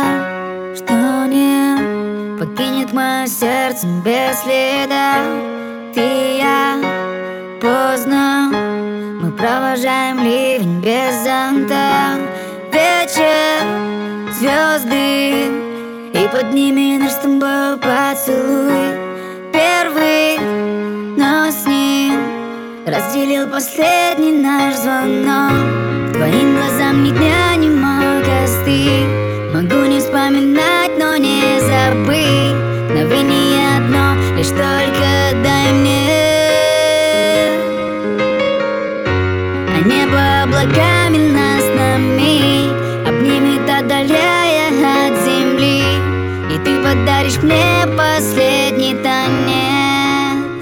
что не покинет мое сердце без следа. Ты и я, поздно мы провожаем ливень без зонта. Вечер, звезды, и под ними наш с тобой поцелуй. Первый, но с ним разделил последний наш звонок. Твоим глазам ни дня не мог остыть. Могу не вспоминать, но не забыть. Мгновение одно, лишь только дай мне. А небо облаками нас на миг обнимет, отдаляя от земли. И ты подаришь мне последний танец.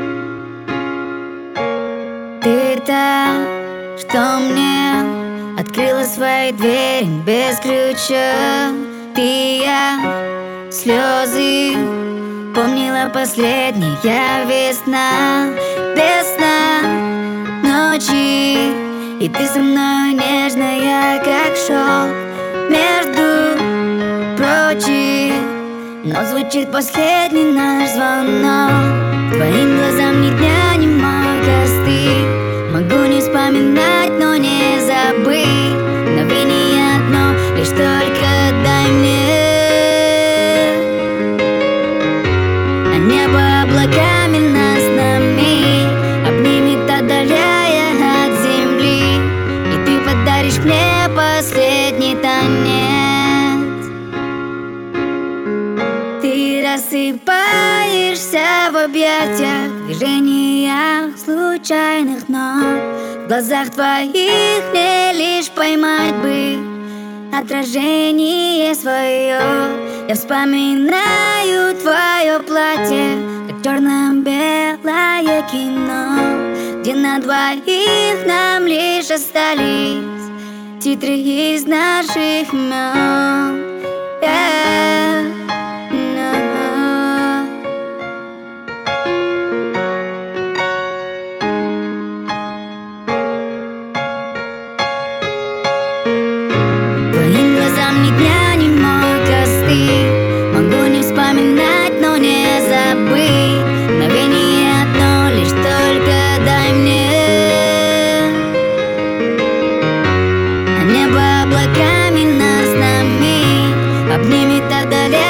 Ты та, что мне открыла свои двери без ключа. Ты и я, слезы, помнила последняя весна. Без сна, ночи, и ты со мной нежная, как шелк. Между прочим, но звучит последний наш звонок. Твоим глазам ни дня не мог остыть. Могу не вспоминать, но не забыть. Мгновение одно, лишь только дай мне. А небо облаками нас на миг обнимет, отдаляя от земли. И ты подаришь мне последний танец. Ты рассыпаешься в объятиях, движениях случайных нот. В глазах твоих мне лишь поймать бы отражение свое. Я вспоминаю твое платье, как черно-белое кино, где на двоих нам лишь остались титры из наших имен. Твоим глазам ни дня не мог остыть. Могу не вспоминать, но не забыть. Мгновение одно, лишь только дай мне. А небо облаками нас на миг обнимет, отдаляя